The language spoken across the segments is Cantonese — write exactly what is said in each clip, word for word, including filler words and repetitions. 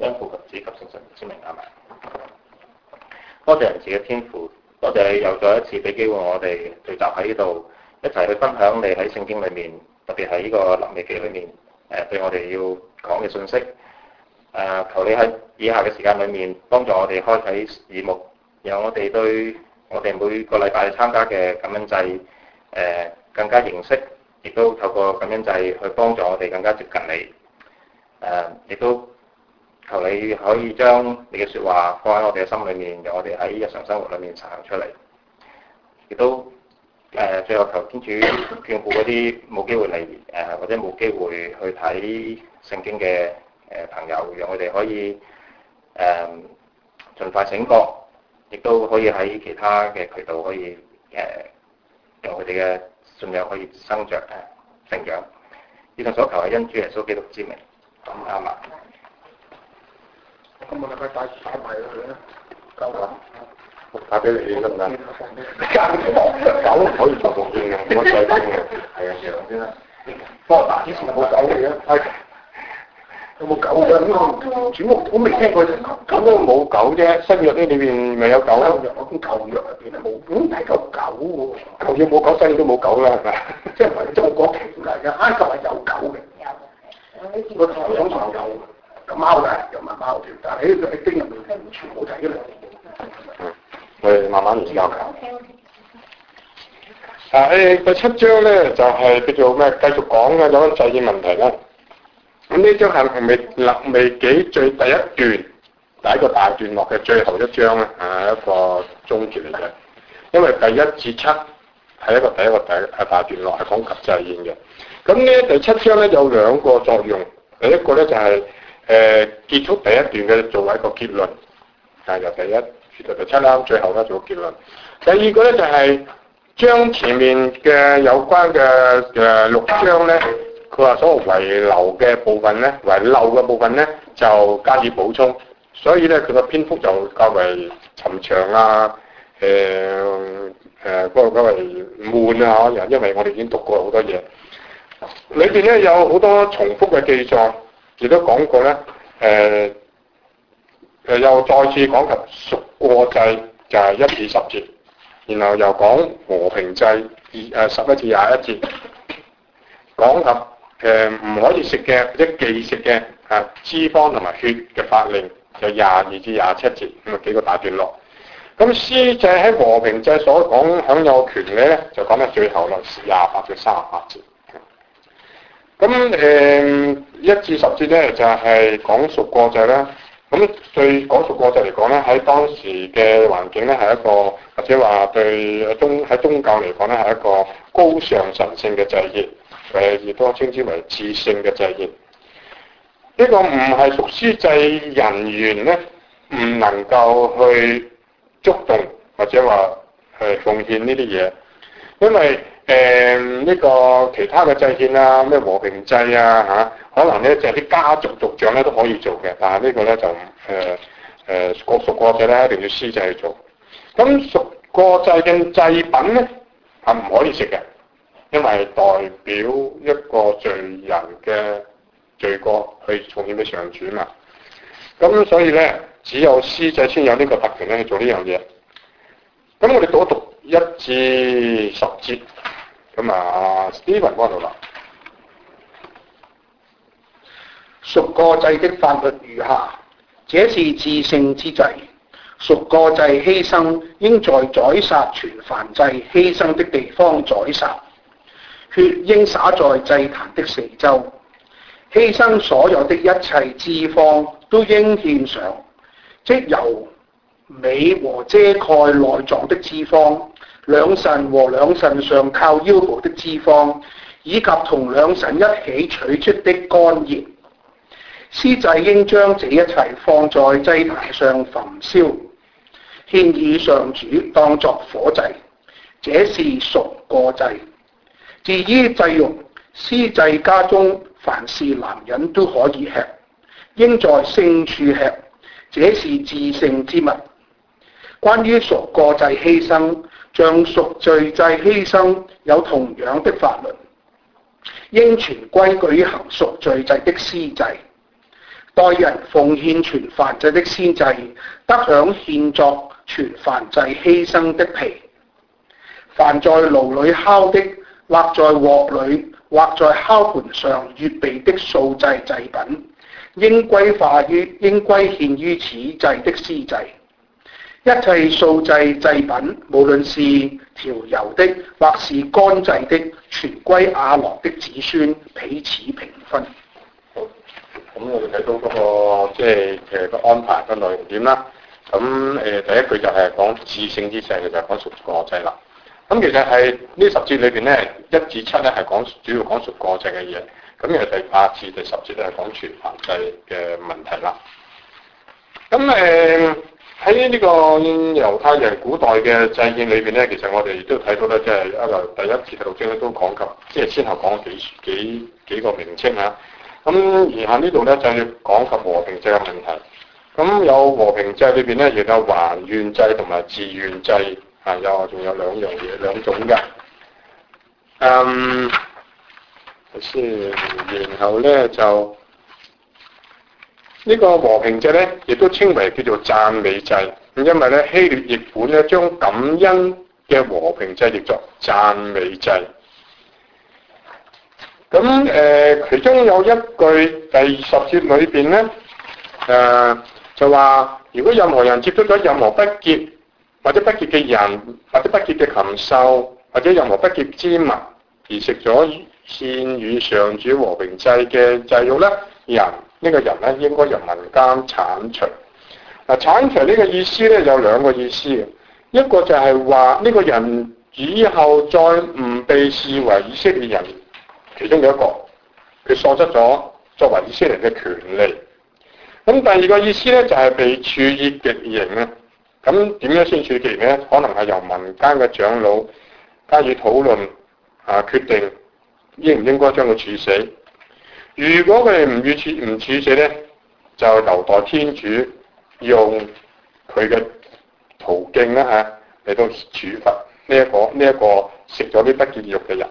因父及子及聖神之名，阿們。多謝仁慈嘅天父，多謝你又再一次俾機會我哋聚集喺呢度，一齊去分享你喺聖經裏面，特別係呢個臨尾記裏面誒對我哋要講嘅信息。誒，求你喺以下嘅時間裏面幫助我哋開啟耳目，讓我哋對我哋每個禮拜參加嘅感恩祭誒更加認識，亦都透過感恩祭去幫助我哋更加接近你。誒，亦都求你可以將你嘅説話放喺我哋嘅心裏面，讓我哋喺日常生活裏面實行出嚟。亦都誒，最後求天主眷顧嗰啲冇機會嚟誒，或者冇機會去睇聖經嘅誒朋友，讓我哋可以誒盡快醒覺，亦都可以喺其他嘅渠道可以誒，讓佢哋嘅信仰可以生長誒成長。以上所求係因主耶穌基督之名。咁啱嘛？ 咁我哋咪帶帶埋佢啦，夠啦。 帶俾你得唔得？ 狗可以做奉獻嘅，我再講嘅。係啊，上先啦。不過嗱，以前有冇狗嘅？係。有冇狗嘅？咁主屋我未聽過隻狗。咁都冇狗啫，新約呢裏邊咪有狗咯。我講舊約入邊係冇，咁係個狗喎。舊約冇狗，新約都冇狗啦，係咪？即係唔係中國奇嚟嘅？埃及係有狗嘅。個頭上床有有貓嘅，有埋貓條，但係喺喺經入面全部睇嘅啦。 嗯，我哋慢慢研究。 啊誒，第七章咧就係、是、叫做咩？繼續講嘅有啲祭祀問題啦。咁呢章係臨尾臨尾幾最第一段第一個大段落嘅最後一章咧，係一個終結嚟嘅。因為第一至七係一個第一個第一大段落係講及祭獻嘅。咁呢第七章咧有兩個作用，第一個咧就係、是、誒、呃、結束第一段嘅作為一個結論，係由第一至到第七啦，最後咧做個結論。第二個咧就係、是、將前面嘅有關嘅誒六章咧，佢話所謂遺留嘅部分咧，遺漏嘅部分咧就加以補充，所以咧佢個篇幅就較為沉長啊，誒誒嗰個較為悶啊，可能因為我哋已經讀過好多嘢。裏邊咧有好多重複嘅記載，亦都講過咧，誒、呃、誒又再次講及贖過祭就係、是、一至十節，然後又講和平祭二誒十一至廿一節，講及誒唔可以食嘅或者忌食嘅啊脂肪同埋血嘅法令就廿二至廿七節，咁啊幾個大段落。咁司祭喺和平祭所講享有權嘅咧，就講到最後啦，廿八至三十八節。咁誒、呃、一至十節咧就係、是、講贖過祭啦。咁對講贖過祭嚟講咧，喺當時嘅環境咧係一個，或者話對宗喺宗教嚟講咧係一個高尚神聖嘅祭獻，誒亦都稱之為至聖嘅祭獻。呢、這個唔係屬司祭人員咧，唔能夠去觸動或者話係奉獻呢啲嘢，因為誒呢、呃這個其他嘅祭獻啊，咩和平祭啊嚇、啊，可能咧就係、是、啲家族族長咧都可以做嘅，但係呢個咧就誒誒過贖過祭咧一定要司祭去做。咁贖過祭嘅祭品咧係唔可以食嘅，因為代表一個罪人嘅罪過去奉獻俾上主嘛。咁所以咧只有司祭先有呢個特權咧去做呢樣嘢。咁我哋讀一讀一至十節。咁啊 Steven 嗰度啦，贖過祭的法律如下：這是至聖之祭，贖過祭犧牲應在宰殺全燔祭犧牲的地方宰殺，血應灑在祭壇的四周，犧牲所有的一切脂肪都應獻上，即由尾和遮蓋內臟的脂肪，兩腎和兩腎上靠腰部的脂肪，以及同兩腎一起取出的肝葉。司祭應將這一切放在祭壇上焚燒，獻與上主當作火祭，這是贖過祭。至於祭肉，司祭家中凡是男人都可以吃，應在聖處吃，這是至聖之物。關於贖過祭犧牲，像贖罪祭犧牲有同樣的法律，應全歸舉行贖罪祭的司祭。 代人奉獻全燔祭的司祭，得享獻作全燔祭犧牲的皮。凡在爐裏烤的，或在鍋裏，或在烤盤上預備的素祭祭品，應歸化於應歸獻於此祭的司祭。一切素祭祭品，無論是調油的或是乾祭的，全歸亞郎的子孫彼此平分。 好，咁我哋睇到嗰、那個即係誒個安排嘅內容點啦。咁誒、呃、第一句就係講至聖之祭嘅，就係講贖過祭啦。咁其實係呢十節裏邊咧，一至七咧係講主要講贖過祭嘅嘢。咁而第八至第十節咧係講全燔祭嘅問題啦。咁誒喺呢個猶太人古代嘅祭獻裏邊咧，其實我哋亦都睇到咧，即係一個第一至第六章咧都講及，即係先後講幾幾幾個名稱啊。咁而下呢度咧就要講及和平祭嘅問題。咁有和平祭裏邊咧，亦有還願祭同埋自願祭。啊，有仲有兩樣嘢兩種嘅，嗯，先，然後咧就呢、這個和平祭咧，亦都稱為叫做讚美祭。咁因為咧希臘譯本咧將感恩嘅和平祭譯作讚美祭。咁誒、呃，其中有一句第十節裏邊咧，誒、呃、就話，如果任何人接觸咗任何不潔或者不潔嘅人，或者不潔嘅禽獸，或者任何不潔之物，而食咗獻與上主和平祭嘅祭肉咧，人呢、呢個人咧應該由民間剷除。嗱，剷除呢個意思咧有兩個意思嘅，一個就係話呢個人以後再唔被視為以色列人，其中有一個佢喪失咗作為以色列嘅權利。咁第二個意思咧就係被處以極刑啊。咁點樣先處決呢？可能係由民間嘅長老加以討論啊，決定應唔應該將佢處死。如果佢哋唔予處唔處死呢，就留待天主用佢嘅途徑啦嚇嚟到處罰呢一個呢一個食咗啲不潔肉嘅人。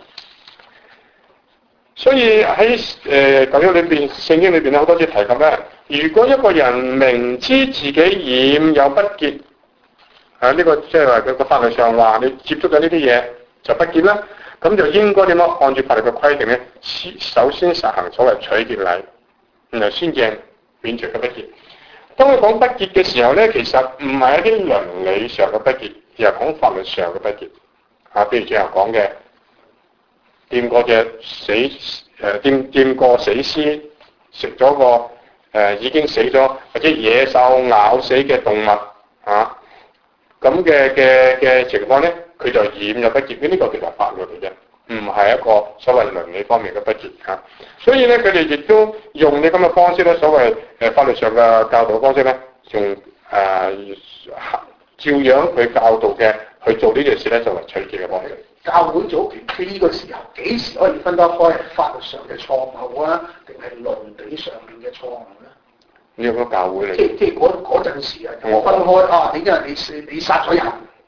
所以喺誒舊約裏邊、聖經裏邊咧好多次提及咧，如果一個人明知自己染有不潔，啊！呢、這個即係話佢個法律上話，你接觸咗呢啲嘢就不潔啦，咁就應該點樣按照法律嘅規定咧？首先實行所謂取潔禮，然後先至免除嘅不潔。當佢講不潔嘅時候咧，其實唔係一啲倫理上嘅不潔，而係講法律上嘅不潔。啊，譬如最後講嘅掂過隻死誒掂掂過死屍，食咗個誒、呃、已經死咗或者野獸咬死嘅動物啊。咁嘅嘅嘅情況咧，佢就染有不潔，呢、這個其實法律嚟嘅，唔係一個所謂倫理方面嘅不潔嚇。所以咧，佢哋亦都用呢咁嘅方式咧，所謂誒法律上嘅教導方式咧，用誒、呃、照樣佢教導嘅去做呢件事咧，作為取潔嘅方式。 教會早期呢個時候幾時可以分得開係法律上嘅錯誤啊，定係倫理上面嘅錯誤咧？ 呢個教會嚟， 即即嗰嗰陣時啊，我分開啊，點解你你殺咗人？誒、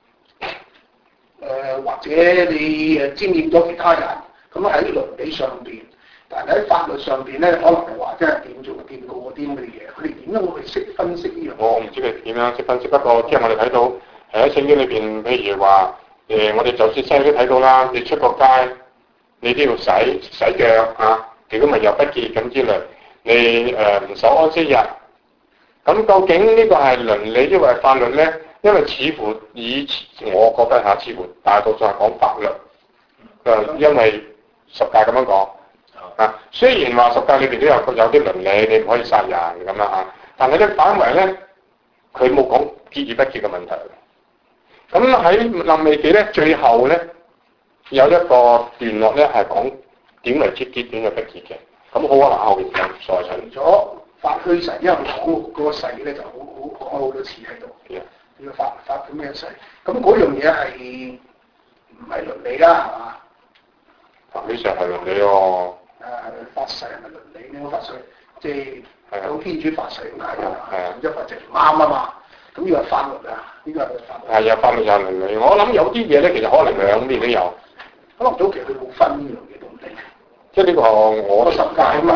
呃、或者你誒沾染咗其他人？咁喺倫理上邊，但係喺法律上邊咧，可能係話真係點做掂過嗰啲咁嘅嘢。佢哋點樣會識分析呢樣？ 我唔知佢點樣識分析，不過即係我哋睇到誒喺聖經裏邊，譬如話誒、呃，我哋就算西都睇到啦，你出個街，你都要洗洗腳啊，如果咪有不潔咁之類，你誒唔、呃、守安息日。咁究竟呢個係倫理抑或係法律咧？因為似乎以我覺得下似乎大多數係講法律。誒，因為十誡咁樣講啊，雖然話十誡裏邊都有有啲倫理，你唔可以殺人咁啦嚇，但係咧反為咧，佢冇講潔與不潔嘅問題。咁喺利未記咧，最後咧有一個段落咧係講點為之潔，點為不潔嘅。咁好可能後邊就再陳咗。法虛誓，因為講嗰個誓咧就好好講好多次喺度。呢個 Yeah. 法法咁樣誓，咁嗰樣嘢係唔係倫理啦，係嘛？ 法虛誓係倫理喎。 誒，發誓係咪倫理？呢個發誓即係向天主發誓咁解㗎。係啊，一發就唔啱啊嘛。咁呢個係法律啊，呢個係法律。係啊，法律又係倫理。我諗有啲嘢咧，其實可能兩邊都有。 可能早期佢冇分呢樣嘢，都唔定。 即係呢個我十誡啊嘛，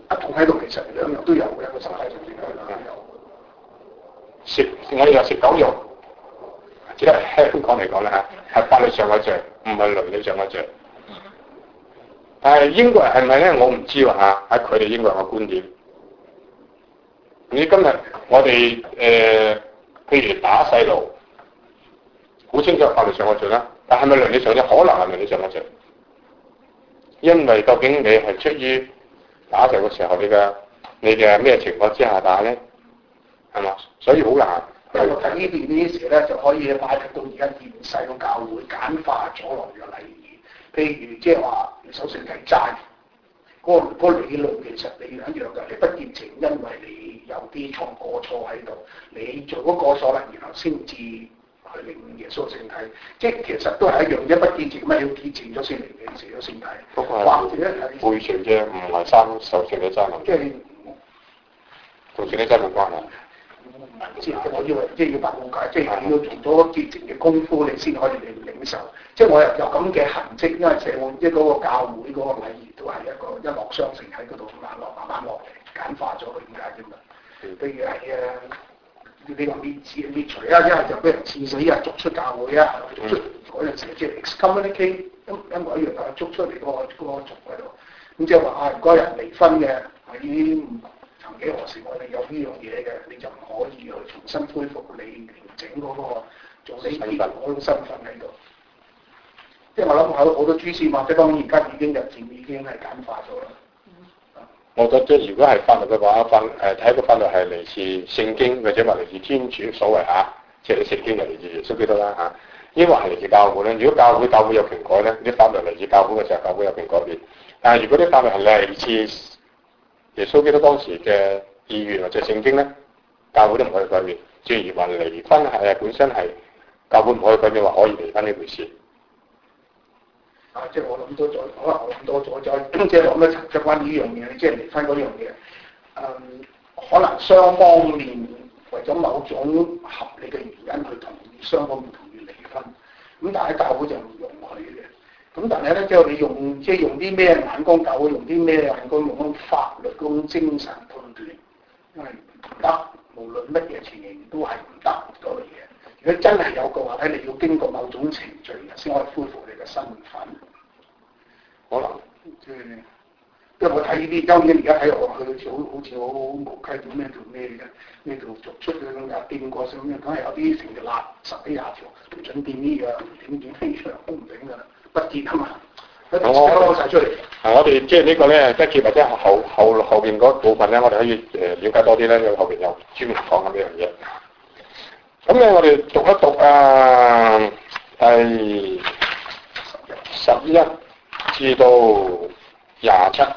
一同喺度，其實兩樣都有嘅，一個實體同另一個有。 食我哋又食狗肉，只係香港嚟講咧嚇，係法律上嘅罪，唔係倫理上嘅罪。但係英國人係咪咧？我唔知喎嚇，喺佢哋英國人嘅觀點。你今日我哋誒、呃，譬如打細路，好清楚法律上嘅罪啦，但係咪倫理上嘅？可能係倫理上嘅罪，因為究竟你係出於打細嘅時候，你嘅你嘅咩情況之下打咧？係嘛？所以好難。 因為我睇呢段呢啲時咧，就可以擺到而家現世嘅教會簡化咗落嘅禮儀。譬如即係話，你首先係齋，嗰、那個那個理論其實你一樣嘅，你不潔淨，因為你有啲錯過錯喺度，你做咗過錯啦，然後先至去領耶穌聖體，即係其實都係一樣，一不潔淨咩要潔淨咗先領耶穌聖體。 不過係背傳啫，唔係三受聖嘅責任。 即係同聖嘅責任冇關係。 即係我以為即係要白冇解，即係要做咗潔淨嘅功夫，你先可以領領受。即係我又有咁嘅痕跡，因為社會即係嗰個教會嗰個禮儀都係一個一落雙成喺嗰度慢落慢慢落嚟，簡化咗佢點解啫嘛？譬如係誒，你話滅子滅除啊，一係就俾人刺死啊，逐出教會啊，逐出嗰陣時即係 excommunicate，因因為一樣係捉出嚟嗰個嗰個族喺度。咁即係話啊，如果有人離婚嘅，喺曾幾何時我哋有呢樣嘢嘅，你就唔可以去重新恢復你完整嗰個做呢啲嗰種身份喺度。即係我諗好好多蛛絲馬跡，當然而家已經日漸已經係簡化咗啦。 我覺得如果係法律嘅話，法誒睇個法律係嚟自聖經或者話嚟自天主所謂嚇，即係聖經就嚟自耶穌基督啦嚇。應該係嚟自教會咧。如果教會教會有權改咧，啲法律嚟自教會嘅時候，教會有權改變。但係如果啲法律係嚟自耶穌基督當時嘅意願或者聖經咧，教會都唔可以改變。正如話離婚係本身係教會唔可以改變，話可以離婚呢回事。 啊！即係我諗多咗，可能我諗多咗，再即係諗一層即係關於呢樣嘢，即係離婚嗰樣嘢。嗯，可能雙方面為咗某種合理嘅原因去同意，雙方面同意離婚。咁但係教會就唔容許嘅。咁但係咧，即係你用即係用啲咩眼光，教會用啲咩眼光，用法律嗰種精神判斷，因為唔得，無論乜嘢情形都係唔得嗰個嘢。如果真係有嘅話咧，你要經過某種程序先可以恢復你嘅身份。 可能即係，因為我睇呢啲，當然而家睇落去好似好好似好無稽到咩條咩嘅，咩條逐出嘅咁又掂過咁樣，梗係有啲成條辣十幾廿條，唔準掂呢樣，點點飛出嚟都唔頂㗎啦，不潔啊嘛，一齊攞曬出嚟。 啊，我哋即係呢個咧，即係或者後後後邊嗰部分咧，我哋可以誒瞭解多啲咧，因為後邊有專門講緊呢樣嘢。咁咧，我哋讀一讀啊，第十一至到廿七，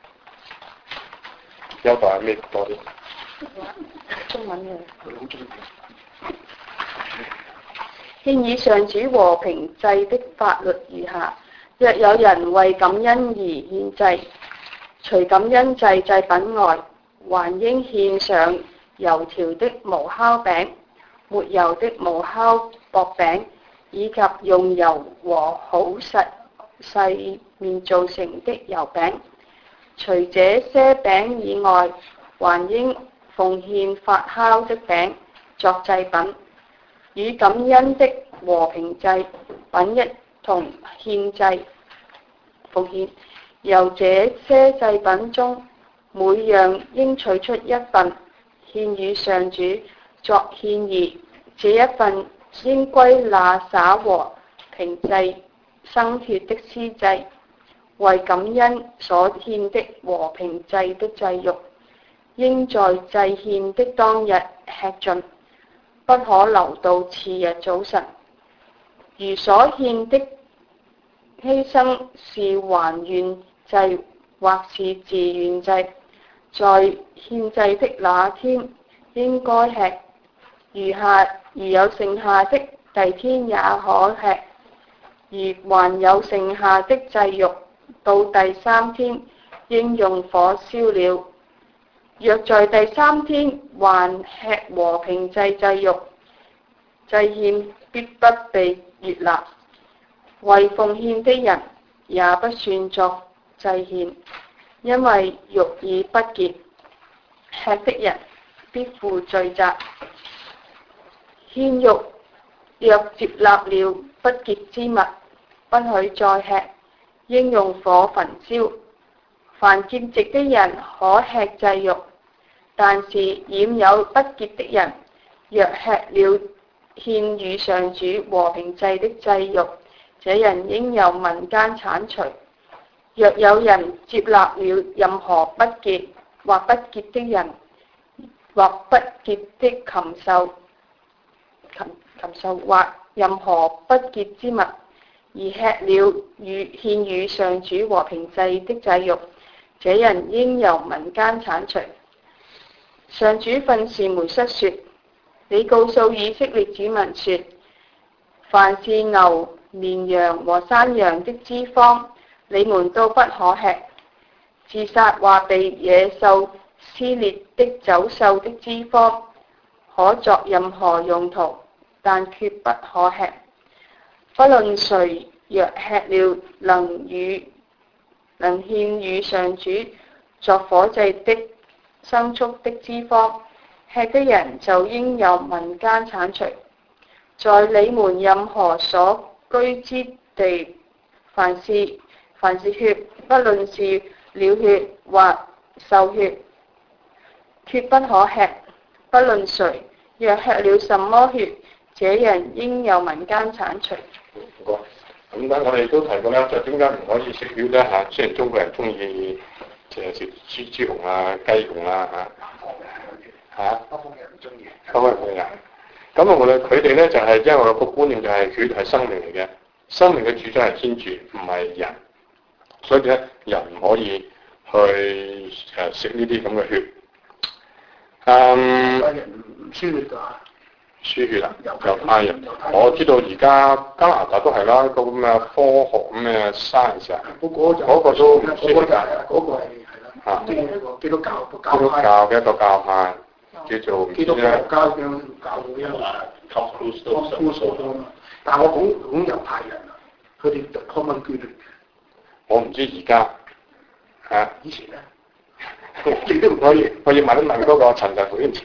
有讀係咩多啲？ 中文嘅。獻以上主和平祭的法律如下：若有人為感恩而獻祭，除感恩祭祭品外，還應獻上油條的無酵餅、沒油的無酵薄餅，以及用油和好實細麵做成的油餅。除這些餅以外，還應奉獻發酵的餅作祭品，與感恩的和平祭品一同獻祭奉獻。由這些祭品中，每樣應取出一份，獻與上主作獻儀。這一份應歸那灑和平祭生血的司祭，為感恩所獻的和平祭的祭肉，應在祭獻的當日吃盡，不可留到次日早晨。如所獻的犧牲是還願祭或是自願祭，在獻祭的那天應該吃，餘下如有剩下的，第天也可吃。如還有剩下的祭肉，到第三天應用火燒了。若在第三天還吃和平祭祭肉，祭獻必不被悅納，為奉獻的人也不算作祭獻。 因為肉已不潔，吃的人必負罪責。獻肉若接納了不潔之物，不許再吃，應用火焚燒。凡潔淨的人可吃祭肉，但是染有不潔的人，若吃了獻與上主和平祭的祭肉，這人應由民間剷除。若有人接納了任何不潔或不潔的人，或不潔的禽獸、禽禽獸或任何不潔之物，而吃了與獻與上主和平祭的祭肉，這人應由民間剷除。上主訓示梅瑟說：你告訴以色列子民說，凡是牛、綿羊和山羊的脂肪，你們都不可吃；自殺或被野獸撕裂的走獸的脂肪，可作任何用途，但決不可吃。不論誰若吃了能與能獻與上主作火祭的牲畜的脂肪，吃的人就應由民間剷除。在你們任何所居之地，凡是凡是血，不論是鳥血或獸血，決不可吃。不論誰若吃了什麼血，這人應由民間剷除。 唔該。咁咧，我哋都提過啦，就點解唔可以食血咧嚇？雖然中國人中意即係食豬豬紅啊、雞紅啦嚇嚇，北方人唔中意，北方人唔中意啊。咁啊，無論佢哋咧就係、是、因為個觀念就係血係生命嚟嘅，生命嘅主宰係天主，唔係人，所以咧人唔可以去誒食呢啲咁嘅血。嗯，人唔輸血㗎。輸血啦，猶太人，我知道而家加拿大都係啦，個咁嘅科學咩 science 啊，嗰個都唔輸血㗎，嗰個係係啦，嚇，即係一個基督教個教派，基督教嘅一個教派叫做基督教教嘅教會啊 ，Tom Cruise 但係我講講猶太人啊，佢哋可唔可以捐血？我唔知而家嚇，以前咧，亦都唔可以，我要問一問嗰個陳神父先知。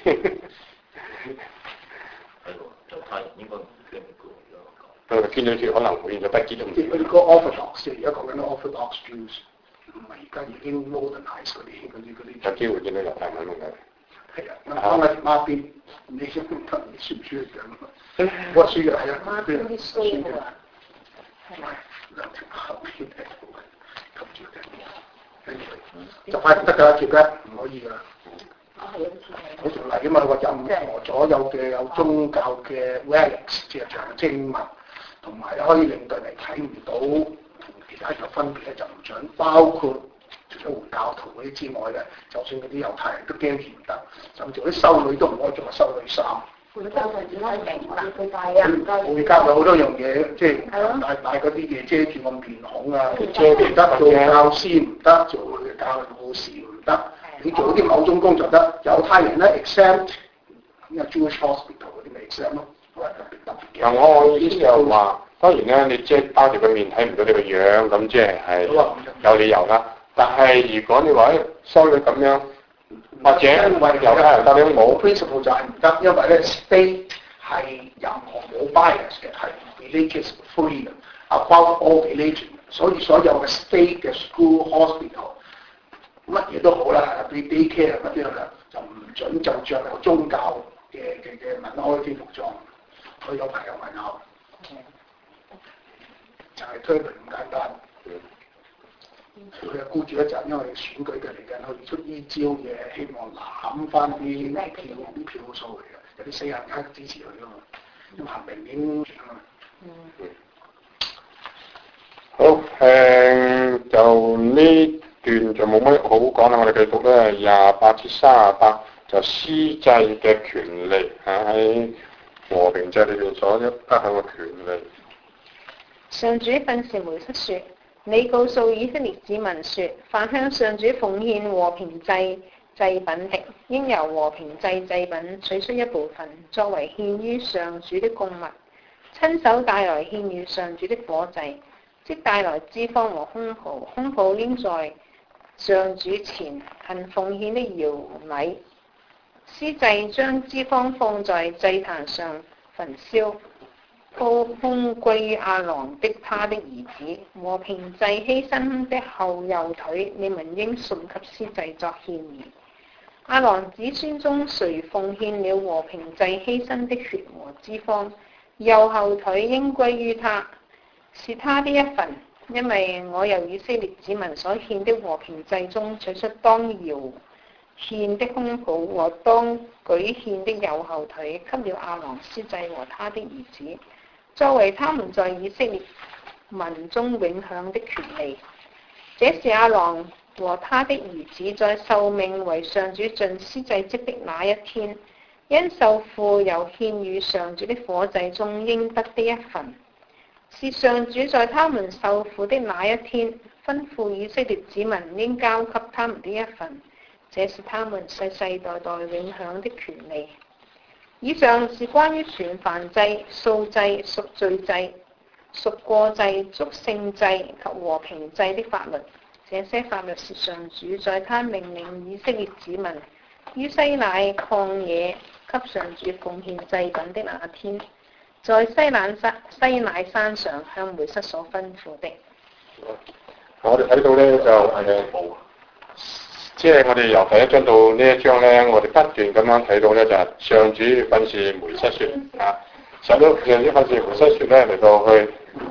係應該唔捐嘅，佢捐咗血可能會變咗不潔咁。佢哋個 Orthodox 而家講緊 Orthodox Jews，唔係而家已經 modernize 嗰啲嗰啲嗰啲。有機會見到猶太人嘅。係啊，講緊孖邊，你先唔得，你輸唔輸嘅？我輸嘅係啊，孖邊啲輸嘅。係咪兩條後邊係冚住嘅？就快唔得㗎，貼咧唔可以㗎。好條例啊嘛，話任何所有嘅有宗教嘅 relics，即係象徵物，同埋可以令到人睇唔到同其他有分別咧，就唔準。包括除咗回教徒嗰啲之外咧，就算嗰啲猶太人都驚住唔得，甚至啲修女都唔可以着修女衫。回教就點解明啦？佢戴啊，回教有好多樣嘢，即係戴戴嗰啲嘢遮住個面孔啊，遮唔得，做教師唔得，做教護士唔得。你做啲某種工作得，猶太人咧 exempt， 咁有 Jewish hospital 嗰啲咪 exempt 咯，特別嘅。嗱，我意思就係話，當然咧，你即係包住個面睇唔到你個樣，咁即係係有理由啦。但係如果你話誒修女咁樣，或者因為猶太人戴頂帽 principle 就係唔得，因為咧 state 係任何冇 bias 嘅，係 religious freedom，above all religion， 所以所有嘅 state 嘅 school hospital。乜嘢都好啦，對 daycare 乜嘢啦，就唔準就着有宗教嘅嘅嘅民開啲服裝。佢有朋友問我，就係推論咁簡單。佢又顧住一陣，因為選舉嘅嚟緊，去出呢招嘢，希望攬翻啲票啲票數嚟嘅，有啲死人家支持佢㗎嘛，咁行明年啊嘛。嗯。好，誒、呃、就呢。段就冇乜好講啦，我哋繼續咧廿八至三十八就司祭嘅權利喺和平祭裏邊所得享嘅權利。 上主訓示梅瑟說：你告訴以色列子民說，凡向上主奉獻和平祭祭品的，應由和平祭祭品取出一部分，作為獻於上主的供物，親手帶來獻於上主的火祭，即帶來脂肪和胸脯，胸脯黏在上主前行奉獻的搖禮。司祭將脂肪放在祭壇上焚燒，鋪空歸於亞郎的他的兒子，和平祭犧牲的後右腿，你們應送給司祭作獻儀。亞郎子孫中誰奉獻了和平祭犧牲的血和脂肪，右後腿應歸於他，是他的一份，因為我由以色列子民所獻的和平祭中取出當搖獻的胸脯和當舉獻的右後腿，給了亞郎司祭和他的兒子，作為他們在以色列民中永享的權利。這是亞郎和他的兒子在受命為上主盡司祭職的那一天，因受傅由獻與上主的火祭中應得的一份，是上主在他們受傅的那一天吩咐以色列子民應交給他們的一份，這是他們世世代代永享的權利。以上是關於全燔祭、素祭、贖罪祭、贖過祭、祝聖祭及和平祭的法律。這些法律是上主在他命令以色列子民於西乃曠野給上主奉獻祭品的那天，在西乃山西乃山上向梅瑟所吩咐的。 我哋睇到咧就誒，即係我哋由第一章到呢一章咧，我哋不斷咁樣睇到咧就係上主訓示梅瑟說啊，上主上主訓示梅瑟說咧嚟到去。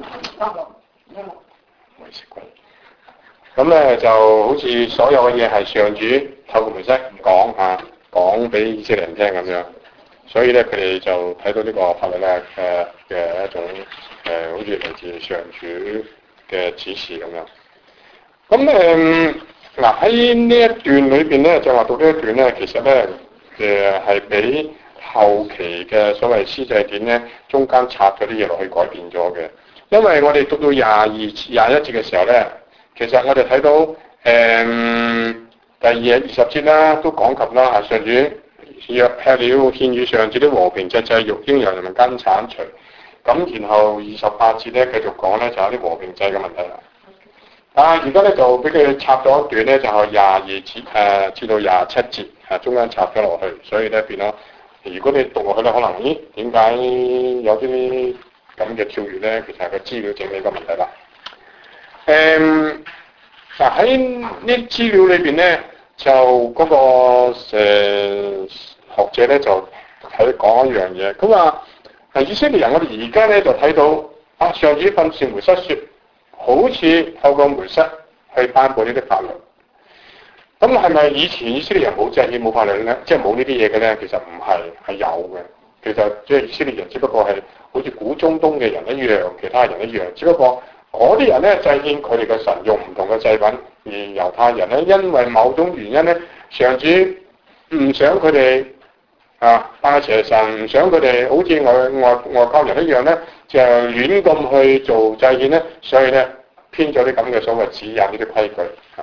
咁咧就好似所有嘅嘢係上主透過梅瑟講嚇，講俾以色列人聽咁樣，所以咧佢哋就睇到呢個法律咧嘅嘅一種誒、呃，好似嚟自上主嘅指示咁樣。咁誒嗱喺呢一段裏邊咧，就話到呢一段咧，其實咧誒係俾後期嘅所謂司祭典咧，中間插咗啲嘢落去改變咗嘅，因為我哋讀到廿二廿一節嘅時候咧。其實我哋睇到誒、嗯、第二二十節啦，都講及啦嚇，上主若吃了獻與上主的和平祭祭肉，應由人民間剷除。咁然後二十八節咧繼續講咧，就有啲和平祭嘅問題啦。啊，而家咧就俾佢插咗一段咧，就係廿二節誒至到廿七節啊，中間插咗落去，所以咧變咗。如果你讀落去咧，可能咦點解有啲咁嘅跳躍咧？其實係個資料整理個問題啦。誒嗱喺呢資料裏邊咧，就嗰、那個誒、呃、學者咧就喺講一樣嘢。佢話係以色列人，我哋而家咧就睇到啊，上主訓示梅瑟説，好似透過梅瑟去頒布呢啲法律。咁係咪以前以色列人冇祭獻冇法律咧？即係冇呢啲嘢嘅咧？其實唔係，係有嘅。其實即係以色列人，只不過係好似古中東嘅人一樣，其他人一樣，只不過。嗰啲人咧祭獻佢哋嘅神用唔同嘅祭品，而猶太人咧因為某種原因咧，上主唔想佢哋啊拜邪神，唔想佢哋好似外外外國人一樣咧，就亂咁去做祭獻咧，所以咧編咗啲咁嘅所謂指引呢啲規矩啊。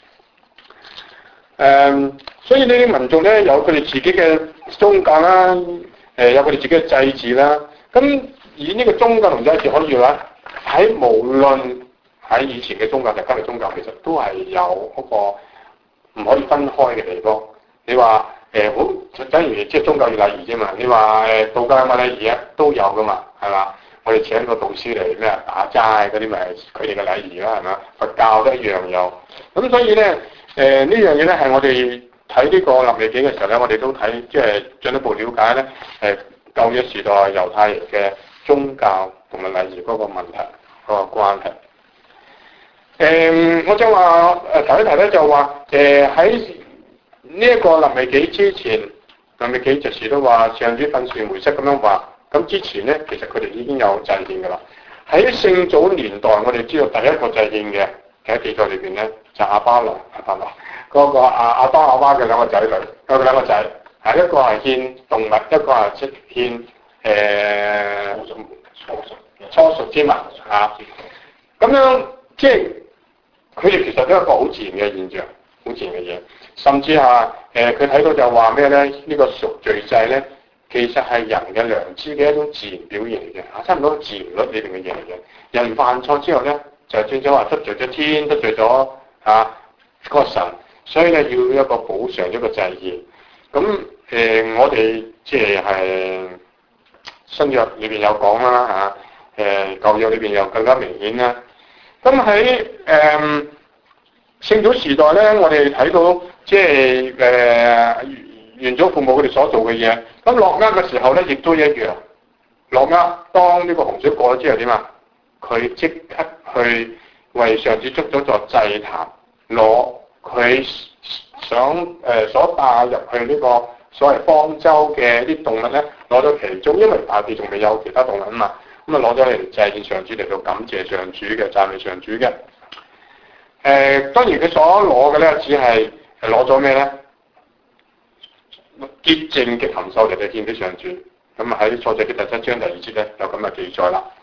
誒，所以呢啲民眾咧有佢哋自己嘅宗教啦，誒有佢哋自己嘅祭祀啦。咁以呢個宗教同祭祀可以話。喺無論喺以前嘅宗教定今日宗教，其實都係有嗰個唔可以分開嘅地方。你話誒好，就等於即係宗教與禮儀啫嘛。你話誒道教有冇禮儀啊？都有噶嘛，係嘛？我哋請個導師嚟咩打齋嗰啲，咪佢哋嘅禮儀啦，係嘛？佛教都一樣有。咁所以咧誒、呃、呢樣嘢咧係我哋睇呢個立位記嘅時候咧，我哋都睇即係進一步了解咧誒舊約時代猶太人嘅宗教同埋禮儀嗰個問題。嗰個關係，誒、嗯，我就話誒提一提咧，就話誒喺呢一個立位記之前，立位記就時都話上主訓示梅瑟咁樣話，咁之前咧其實佢哋已經有祭獻㗎啦。喺聖祖年代，我哋知道第一個祭獻嘅喺記載裏邊咧，就亞巴郎、亞巴郎嗰個亞亞當亞娃嘅兩個仔女，有兩個仔，係一個係獻動物，一個係即獻誒。初熟之物啊，咁樣即係佢哋其實都係一個好自然嘅現象，好自然嘅嘢。甚至啊，誒佢睇到就話咩咧？呢、這個贖罪祭咧，其實係人嘅良知嘅一種自然表現嚟嘅，嚇，差唔多自然律裏邊嘅嘢嚟嘅。人犯錯之後咧，就正正話得罪咗天，得罪咗啊個神，所以咧要一個補償一個祭獻。咁誒、呃，我哋即係新約裏邊有講啦嚇，誒舊約裏邊又更加明顯啦。咁喺誒聖祖時代咧，我哋睇到即係誒原祖父母佢哋所做嘅嘢。咁諾厄嘅時候咧，亦都一樣。諾厄當呢個洪水過咗之後點啊？佢即刻去為上主築咗座祭壇，攞佢想誒、呃、所帶入去呢個所謂方舟嘅啲動物咧，攞咗其中，因為大地仲未有其他動物啊嘛，咁啊攞咗嚟祭獻上主，嚟到感謝上主嘅，讚美上主嘅。誒、呃、當然佢所攞嘅咧，只係係攞咗咩咧？潔淨嘅禽獸嚟到獻俾上主。咁啊喺創世記第七章第二節咧有咁嘅記載啦。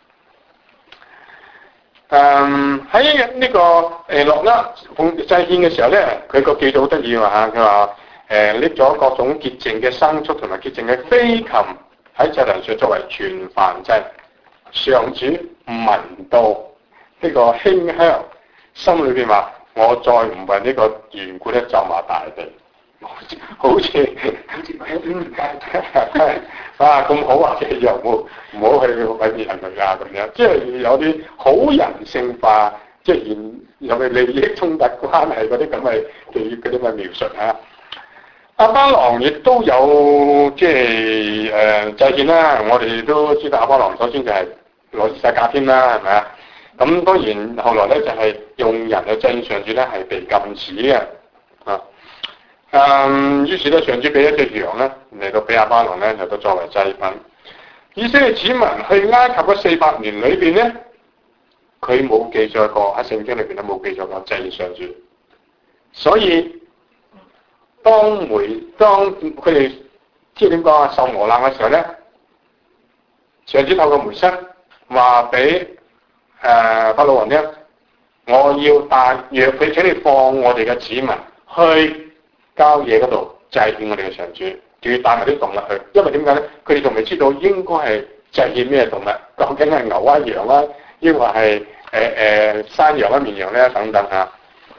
誒喺呢個誒諾厄奉祭獻嘅時候咧，佢個記載好得意啊嚇，佢話誒拎咗各種潔淨嘅牲畜同埋潔淨嘅飛禽喺祭壇上作為全燔祭。上主聞到呢個馨香，心裏邊話：我再唔為呢個緣故咧咒罵大地。好似好似喺邊唔街啊咁好啊！嘅又冇唔好去毀滅人類啊咁樣，即係有啲好人性化，即係有嘅利益衝突關係嗰啲咁嘅嘅嗰啲咁嘅描述啊。亞巴郎亦都有即係誒祭獻啦，我哋都知道亞巴郎首先就係攞以撒架添啦，係咪啊？咁當然後來咧就係、是、用人嘅祭上主咧係被禁止嘅啊。嗯，於是咧，上主俾一隻羊咧嚟到俾亞巴郎咧嚟到作為祭品。以色列子民去埃及嗰四百年裏邊咧，佢冇記載過喺聖經裏邊都冇記載過祭獻上主。所以當梅當佢哋即係點講啊受磨難嘅時候咧，上主透過梅瑟話俾誒法老王咧，我要帶若佢請你放我哋嘅子民去郊野嗰度祭獻我哋嘅上主，仲要帶埋啲動物去，因為點解咧？佢哋仲未知道應該係祭獻咩動物，究竟係牛啊、羊啊，抑或係誒誒山羊啊、綿羊咧等等嚇。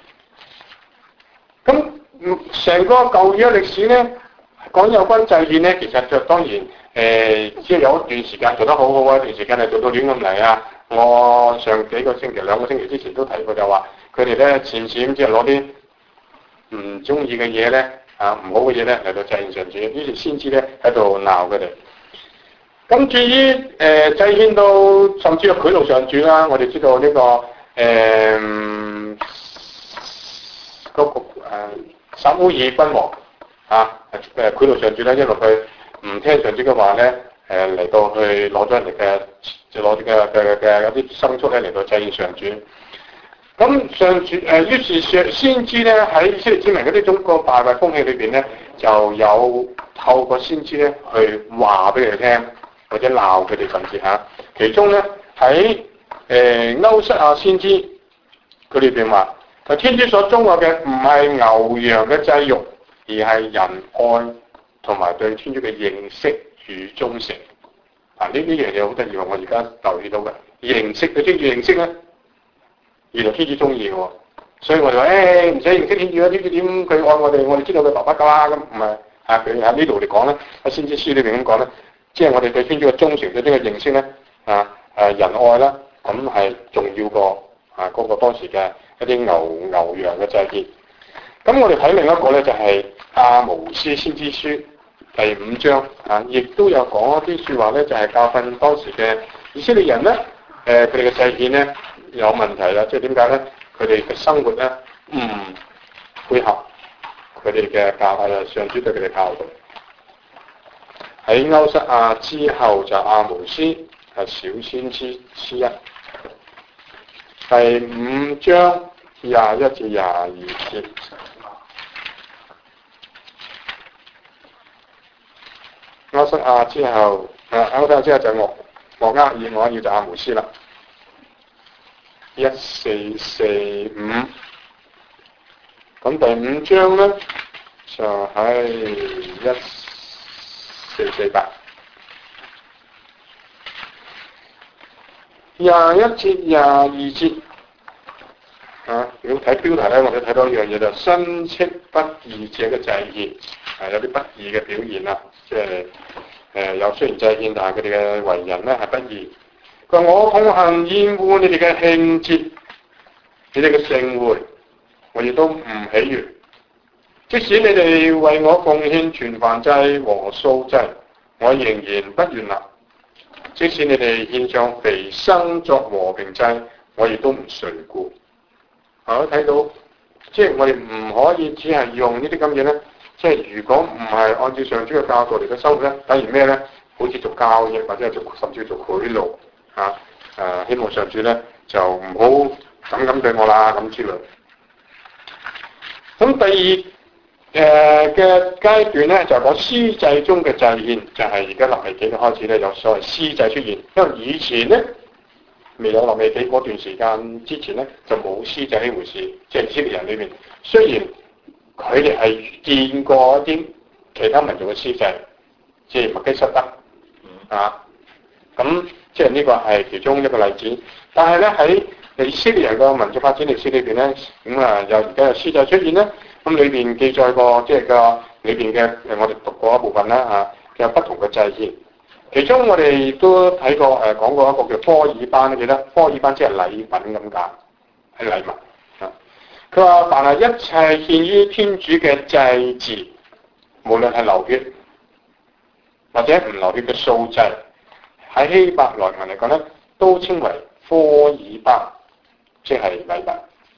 咁成個舊約歷史咧，講有關祭獻咧，其實就當然誒，即、呃、係有一段時間做得好好啊，一段時間係做到亂咁嚟啊。我上幾個星期、兩個星期之前都提過，就話佢哋咧漸漸即係攞啲唔中意嘅嘢咧，啊唔好嘅嘢咧嚟到祭獻上主，於是先知咧喺度鬧佢哋。咁至於誒、呃、祭獻到甚至係賄賂上主啦，我哋知道呢、這個誒嗰、呃那個誒撒烏耳君王啊誒賄賂上主咧，一路去唔聽上主嘅話咧，誒嚟到去攞咗人哋嘅就攞啲嘅嘅嘅有啲牲畜咧嚟到祭獻上主。咁上主誒，於是上先知咧喺以色列子民嘅呢種個敗壞風氣裏邊咧，就有透過先知咧去話俾佢哋聽，或者鬧佢哋甚至嚇。其中咧喺誒歐瑟亞先知佢裏邊話，就天主所鍾愛嘅唔係牛羊嘅祭肉，而係仁愛同埋對天主嘅認識與忠誠。啊，呢呢樣嘢好得意喎！我而家留意到嘅認識對天主認識咧。原來天主中意嘅喎，所以我就話誒唔使認識天主啊，天主點佢愛我哋，我哋知道佢爸爸㗎啦，咁唔係啊，佢喺呢度嚟講咧，喺先知書裏邊咁講咧，即係我哋對天主嘅忠誠對呢個認識咧啊誒仁愛啦，咁係重要過啊嗰個當時嘅一啲牛牛羊嘅祭獻。咁我哋睇另一個咧就係阿毛斯先知書第五章啊，亦都有講一啲説話咧，就係教訓當時嘅以色列人咧，誒佢哋嘅祭獻咧。有問題啦，即係點解咧？佢哋嘅生活咧唔配合佢哋嘅教誒上主對佢哋教導。喺歐瑟亞之後就阿毛斯係小先知之一。第五章廿一至廿二節。歐瑟亞之後，誒歐瑟亞之後就我我厄爾我厄爾就阿毛斯啦。一四四五，咁第五章咧就係一四四八，廿一節廿二節， 啊，如果睇標題咧，我哋睇到一樣嘢就申斥不義者嘅祭獻，係有啲不義嘅表現啦，即係誒有雖然祭獻，但係佢哋嘅為人咧係不義。佢話我痛恨厭惡你哋嘅慶節，你哋嘅盛會，我亦都唔喜悅。即使你哋為我奉獻全燔祭和素祭，我仍然不願立。即使你哋獻上肥牲作和平祭，我亦都唔垂顧。我睇到，即係我哋唔可以只係用呢啲咁嘢咧。即係如果唔係按照上主嘅教導嚟嘅生活咧，等於咩咧？好似做交易或者係做甚至做賄賂嚇誒，希望上主咧就唔好咁咁對我啦咁之類。咁第二誒嘅階段咧就係講司祭中嘅祭獻，就係而家利未記嘅開始咧有所謂司祭出現，因為以前咧。未有利未記嗰段時間之前咧，就冇司祭呢回事。即係以色列人裏面，雖然佢哋係見過一啲其他民族嘅司祭，即係麥基洗德啊，咁即係呢個係其中一個例子。但係咧喺以色列人嘅民族發展歷史裏邊咧，咁啊有而家有司祭出現咧，咁裏邊記載過即係個裏邊嘅誒，我哋讀過一部分啦嚇，有不同嘅祭獻。其中我哋都睇過誒、呃、講過一個叫科爾班，記得科爾班即係禮品咁解，係禮物啊。佢話凡係一切獻於天主嘅祭祀，無論係流血或者唔流血嘅素祭，喺希伯來文嚟講咧，都稱為科爾班，即係禮物。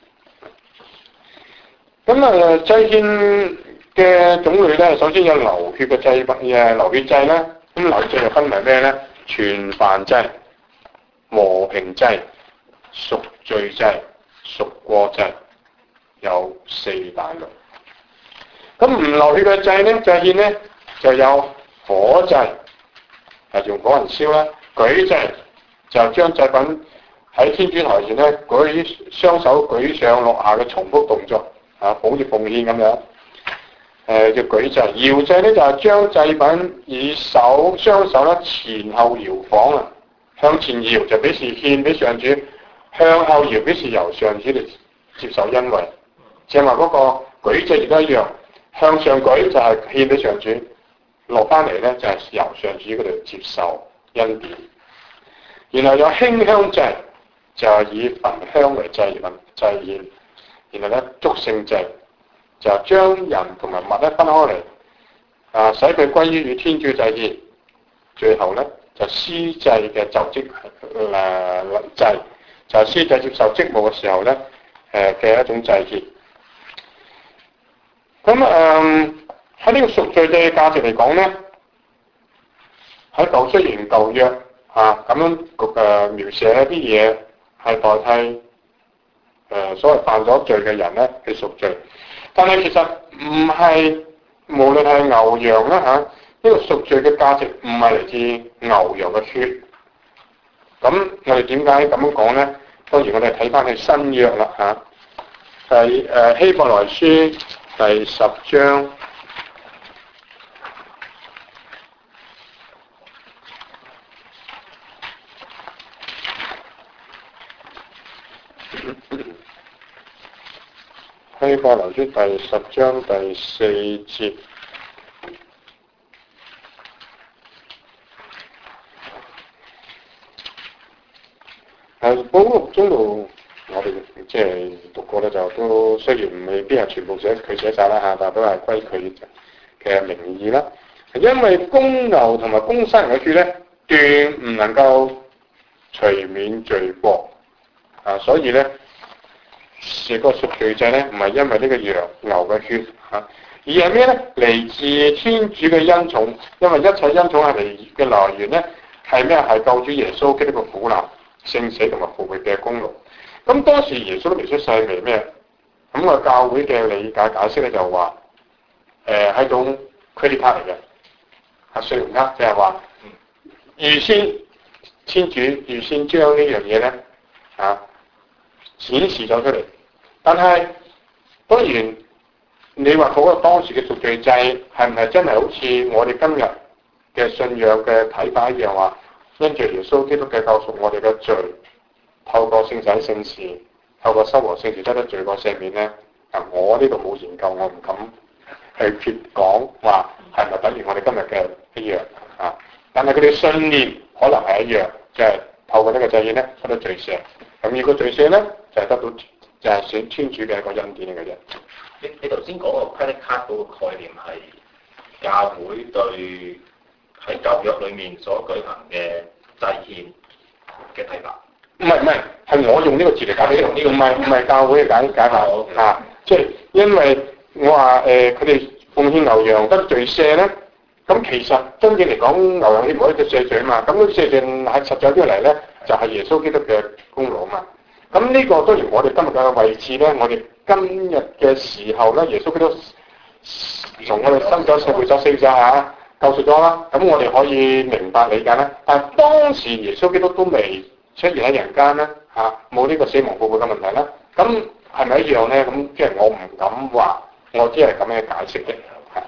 咁啊祭獻嘅種類咧，首先有流血嘅祭品，誒流血祭啦。咁流血祭就分為咩咧？全燔祭、和平祭、贖罪祭、贖過祭，有四大類。咁唔流血嘅祭咧，祭獻咧就有火祭，係用火人燒啦；舉祭就將祭品喺天主台前咧舉雙手舉上落下嘅重複動作，啊，好似奉獻咁樣。誒叫舉祭，搖祭咧就係將祭品以手雙手咧前後搖晃啊，向前搖就表示獻俾上主，向後搖表示由上主嚟接受恩惠。正話嗰個舉祭亦都一樣，向上舉就係獻俾上主，落翻嚟咧就係由上主嗰度接受恩典。然後有馨香祭，就係以焚香為祭品祭獻，然後咧祝聖祭。就將人同埋物咧分開嚟，啊，使佢歸於與天主祭獻。最後咧就司祭嘅就職誒祭，就係、是、司祭接受職務嘅時候咧誒嘅一種祭獻。咁誒喺呢個贖罪祭嘅價值嚟講咧，喺舊雖然舊約啊咁樣誒描寫一啲嘢係代替誒、呃、所謂犯咗罪嘅人咧去贖罪。但係其實唔係，無論係牛羊啦嚇，呢、這個贖罪嘅價值唔係嚟自牛羊嘅血。咁我哋點解咁樣講咧？當然我哋睇翻去新約啦嚇，係誒希伯來書第十章。希伯來書第十章第四節，係保祿中路，我哋即係讀過咧，就都雖然唔未必係全部寫佢寫晒啦嚇，但係都係歸佢嘅名義啦。因為公牛同埋公山羊嘅血咧，斷唔能夠除免罪過啊，所以咧。是個贖罪祭咧，唔係因為呢個羊牛嘅血嚇，而係咩咧？嚟自天主嘅恩寵，因為一切恩寵係嚟嘅來源咧，係咩？係救主耶穌基督嘅苦難、聖死同埋復活嘅功勞。咁當時耶穌都未出世未咩？咁個教會嘅理解解釋咧就話，誒係種 credit card 嚟嘅，係信用卡，就係話預先天主預先將呢樣嘢咧嚇顯示咗出嚟。但係當然，你話嗰個當時嘅贖罪祭係唔係真係好似我哋今日嘅信仰嘅睇法一樣話，因着耶穌基督嘅救贖，我哋嘅罪透過聖洗聖事透過修和聖事得得罪過赦免咧？啊，我呢度冇研究，我唔敢去決講話係咪等於我哋今日嘅一樣啊。但係佢哋信念可能係一樣，就係、是、透過呢個祭獻咧得到罪赦。咁如果罪赦咧就係、是、得到就係選天主嘅一個恩典嚟嘅啫。 你你頭先講個 credit card 嗰個概念係教會對喺舊約裏面所舉行嘅祭獻嘅睇法？ 唔係唔係，係我用呢個字嚟解釋，呢個唔係唔係教會嘅解解法啊！即係因為我話誒，佢哋奉獻牛羊得罪赦咧，咁其實真正嚟講，牛羊獻唔可以得赦罪啊嘛。咁嗰赦罪係實際啲嚟咧，就係耶穌基督嘅功勞啊嘛。咁呢個當然我哋今日嘅位置咧，我哋今日嘅時候咧，耶穌基督從我哋生咗死活咗死咗嚇，救贖咗啦。咁我哋可以明白理解咧。但係當時耶穌基督都未出現喺人間咧嚇，冇呢個死亡復活嘅問題啦。咁係咪一樣咧？咁即係我唔敢話，我只係咁樣解釋啫。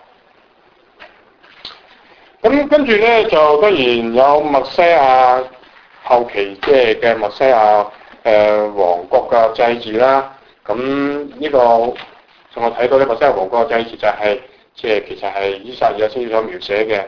咁跟住咧就當然有默西亞後期即係嘅默西亞誒王國嘅祭祀啦。咁呢個我睇到呢默西亞王國嘅祭祀就係即係其實係依撒意亞先所描寫嘅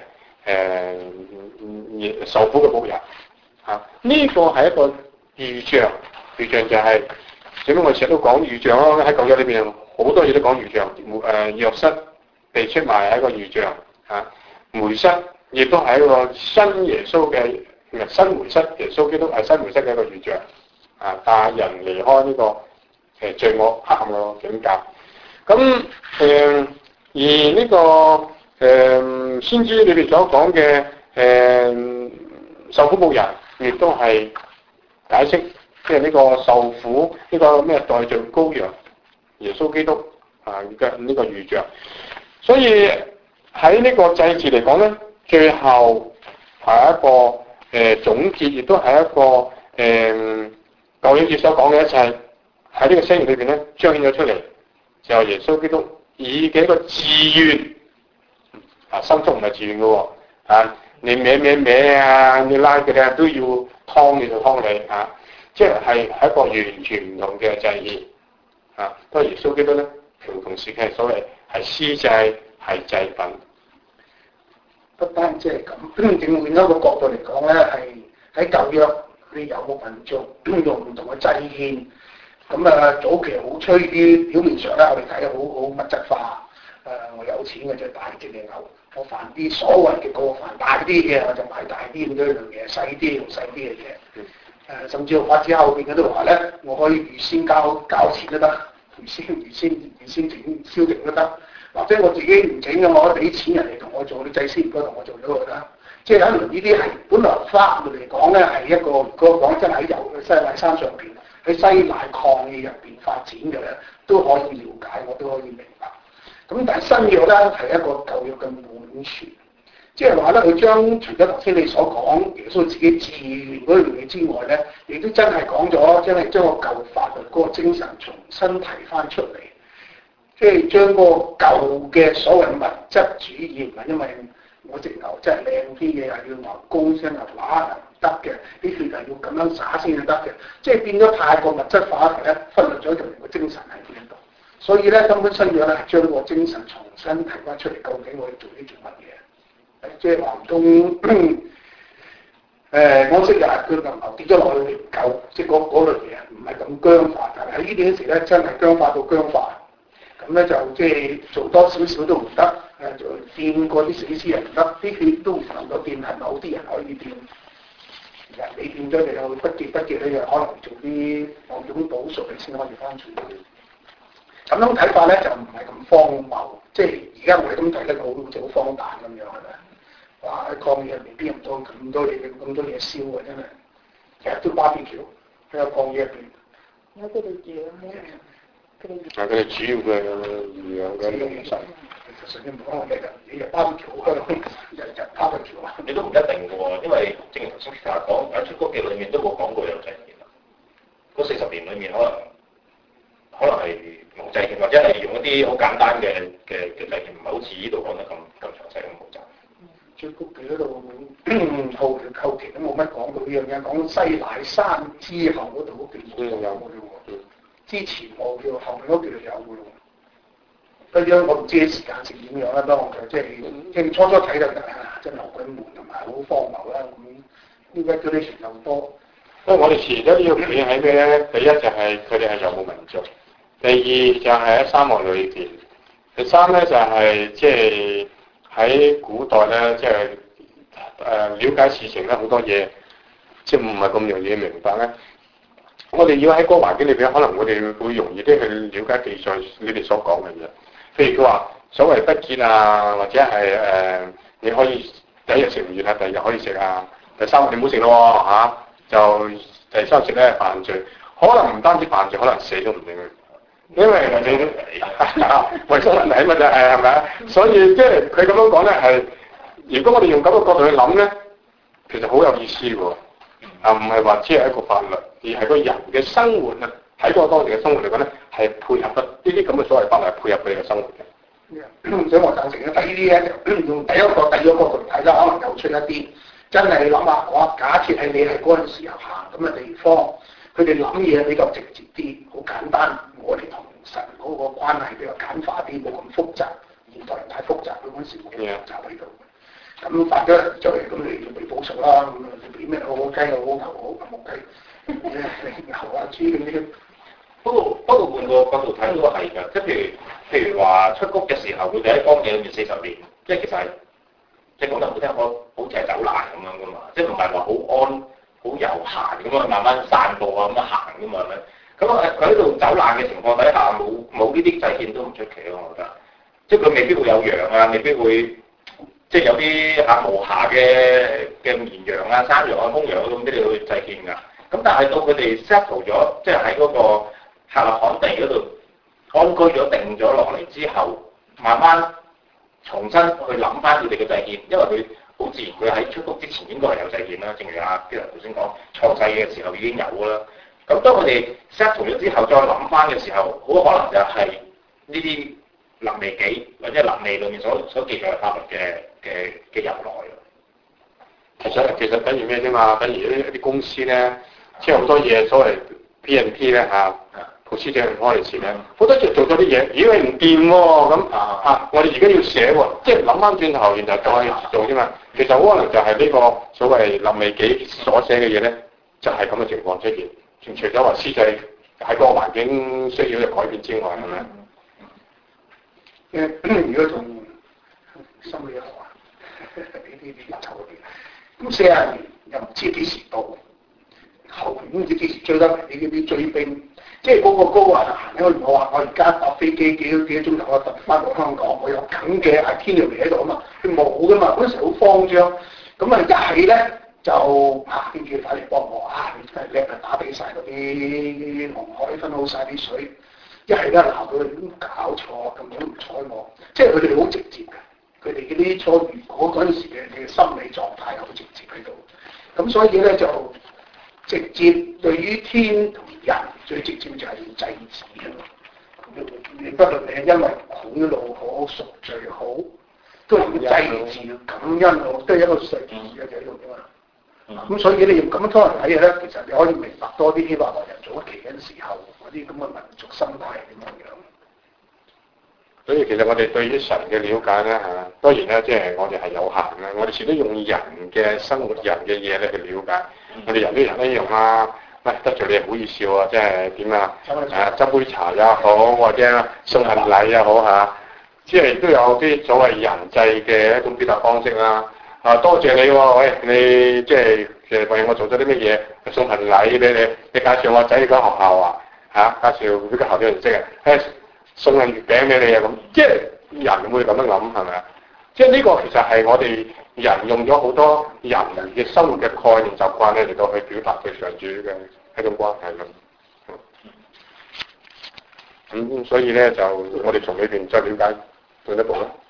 誒受苦嘅僕人。啊！呢、這個係一個預象，預象就係、是，點解我成日都講預象咯？喺舊約裏邊好多嘢都講預象。誒、呃，約瑟被出賣係一個預象，啊，梅瑟亦都係一個新耶穌嘅，唔係新梅瑟，耶穌基督係新梅瑟嘅一個預象，啊，帶人離開呢、這個誒、呃、罪惡黑暗嘅境界。咁誒、呃，而呢、這個誒、呃、先知裏邊所講嘅誒受苦僕人。亦都係解釋，即係呢個受苦呢、這個咩代罪羔羊耶穌基督啊嘅呢個預象。所以喺呢個祭祀嚟講咧，最後係一個誒、呃、總結，亦都係一個誒舊約節所講嘅一切喺呢個聖言裏邊咧彰顯咗出嚟，就係耶穌基督以嘅一個自願啊，心中唔係自願嘅喎啊。你歪歪歪啊！你拉佢咧都要劏你就劏你啊！即係係一個完全唔同嘅祭獻啊！都係耶穌基督咧，同同時嘅所謂係司祭係祭品。 不單即係咁，另外一個角度嚟講咧，係喺舊約你有個民族用唔同嘅祭獻，咁啊早期好趨於表面上咧，我哋睇得好好物質化。誒、呃，我有錢嘅就大隻嘅牛，我煩啲所謂嘅個煩大啲嘅，我就買大啲咁多樣嘢，細啲用細啲嘅嘢。誒、呃，甚至乎發展後邊嗰度話咧，我可以預先交交錢都得，預先預先預先整燒定都得，或者我自己唔整嘅，我俾錢人嚟同我做，啲祭司唔該同我做咗佢啦。即係一輪呢啲係本來法律嚟講咧係一個，如果講真喺由西乃山上邊喺西乃曠野入邊發展嘅咧，都可以了解，我都可以明白。咁但係新約咧係一個舊約嘅滿全，即係話咧佢將除咗頭先你所講耶穌自己自願嗰樣嘢之外咧，亦都真係講咗，真係將個舊法律嗰個精神重新提翻出嚟，即係將個舊嘅所謂物質主義，唔係因為我隻牛真係靚啲嘅，係要牛公先牛乸係唔得嘅，啲血係要咁樣灑先至得嘅，即係變咗太過物質化嘅咧，忽略咗人個精神喺邊度。所以咧，根本新約咧係將個精神重新提翻出嚟，究竟我要做呢做乜嘢？即係話唔通誒安息日佢牛牛跌咗落去唔夠，即係嗰嗰類嘢唔係咁僵化。但係喺呢啲時咧，真係僵化到僵化。咁咧就即係做多少少都唔得，誒就掂過啲死屍人唔得，啲血都唔能夠掂，係某啲人可以掂。人你掂咗，你又不潔不潔咧，又可能做啲某種補贖，你先可以翻轉去。咁樣睇法咧就唔係咁荒謬，即係而家我哋咁睇咧，好似好荒誕咁樣係咪？哇！喺曠野入面邊咁多咁多嘢咁多嘢燒嘅真係，日日都巴比橋喺個曠野入邊。 有佢哋養嘅，佢哋。 係佢哋主要嘅養嘅用神。 其實你唔講我哋嘅，你日巴比橋香，日日巴比橋啊！ 你都唔一定嘅喎，因為正如頭先其實講喺出谷記裏面都冇講過有祭獻啦。嗰四十年裏面可能可能係冇祭獻，或者係用一啲好簡單嘅嘅嘅祭獻，唔係好似呢度講得咁咁詳細咁複雜。 出谷記嗰度後後期都冇乜講到呢樣嘢，講西乃山之後嗰度嗰段冇講嘅喎。 之前冇叫，後面都叫做有嘅咯。嗰啲我唔知啲時間性點樣啦，不過我就即係即係初初睇就啊，真係好鬼悶同埋好荒謬啦。咁呢個 regulation 又多。 不過我哋遲咗呢個片喺咩咧？第一就係佢哋係遊牧民族，第二就係喺沙漠裏邊，第三咧就係即係喺古代咧，即係誒瞭解事情咧好多嘢，即係唔係咁容易明白咧。我哋要喺嗰個環境裏邊，可能我哋會容易啲去了解記載你哋所講嘅嘢。譬如佢話所謂不潔啊，或者係誒、呃、你可以第一日食唔完啊，第二日可以食啊，第三日你唔好食咯嚇，就第三食咧犯罪，可能唔單止犯罪，可能死都唔定嘅，因為你衞生問題啊嘛就係係咪啊？所以即係佢咁樣講咧係，如果我哋用咁嘅角度去諗咧，其實好有意思喎。啊，唔係話只係一個法律，而係個人嘅生活啊，喺嗰個當時嘅生活嚟講咧，係配合得呢啲咁嘅所謂法律係配合佢哋嘅生活嘅。 所以我贊成咧，睇呢啲咧，用第一個、第二個角度嚟睇啦，可能有出一啲。真係你諗下，我假設係你係嗰陣時候行咁嘅地方，佢哋諗嘢比較直接啲，好簡單。我哋同神嗰個關係比較簡化啲，冇咁複雜。現代人太複雜，佢嗰陣時冇咁複雜喺度。咁犯咗就係咁嚟要被補償啦，咁你俾咩好好雞好好牛好木雞，牛啊豬咁啲。 不過不過換個角度睇都係㗎，即係譬如譬如話出谷嘅時候，佢哋喺荒野裏面四十年，即係其實係即係講得好聽，我好似係走難咁樣㗎嘛，即係唔係話好安好悠閒咁啊，慢慢散步啊咁樣行㗎嘛，係咪？咁啊佢喺度走難嘅情況底下，冇冇呢啲祭獻都唔出奇咯，我覺得。即係佢未必會有羊啊，未必會。即係有啲嚇無瑕嘅嘅綿羊啊、山羊啊、公羊咁啲嚟去祭獻㗎。咁但係到佢哋 settle 咗，即係喺嗰個客勒罕地嗰度安居咗、定咗落嚟之後，慢慢重新去諗翻佢哋嘅祭獻，因為佢好自然，佢喺出谷之前應該係有祭獻啦。正如阿 Peter 頭先講，創世嘅時候已經有啦。咁當佢哋 settle 咗之後，再諗翻嘅時候，好可能就係呢啲利未記或者利未裏面所所記載嘅法律嘅。嘅嘅由來其實其實等於咩啫嘛？等於一啲公司咧，即係好多嘢所謂 P and P 咧嚇，投資者唔開嘅時咧，好多就做咗啲嘢，咦佢唔掂喎咁啊！我哋而家要寫喎，即係諗翻轉頭，然後再做啫嘛。其實可能就係呢個所謂利未記所寫嘅嘢咧，就係咁嘅情況出現。除咗話司祭喺嗰個環境需要嘅改變之外，係咪？ 誒，如果同心理學啊，呢啲啲人湊嗰啲，咁四十年又唔知幾時到，後邊唔知幾時追得嚟呢啲追兵，即係嗰個嗰個人行咗去，我話我而家搭飛機幾多幾多鐘頭啊，搭翻到香港，我有緊嘅 itinerary喺度啊嘛，佢冇噶嘛，嗰時好慌張，咁啊一係咧就啊跟住快嚟幫我啊，你真係叻啊，打俾晒嗰啲紅海分好晒啲水，一係咧鬧佢都搞錯，根本都唔睬我，即係佢哋好直接嘅。佢哋嗰啲初如果嗰陣時嘅嘅心理狀態好直接喺度，咁所以咧就直接對於天同人最直接就係要祭祀啊！你不論你係因為賄賂好贖罪好，都係要祭祀感恩好，都係一個祭祀嘅喺度㗎嘛。咁所以你用咁樣多人睇嘢咧，其實你可以明白多啲希伯來人早期嗰陣時候嗰啲咁嘅民族心態係點樣樣。 所以其實我哋對於神嘅了解咧嚇，當然咧即係我哋係有限啦。我哋始終用人嘅生活、人嘅嘢咧去了解。我哋人都人一樣啊，喂得罪你唔好意思喎，即係點啊？誒斟杯茶也好，或者送份禮也好嚇，即係都有啲所謂人際嘅一種表達方式啦。啊多謝你喎，喂你即係誒為我做咗啲乜嘢，送份禮俾你，你介紹我仔去間學校啊嚇，介紹俾個校長認識啊。送份月餅俾你啊咁，即係人會咁樣諗係咪啊？即係呢個其實係我哋人用咗好多人嘅生活嘅概念習慣咧嚟到去表達對上主嘅一種關係咁。咁、嗯、所以咧就我哋從裏邊再了解進一步啦。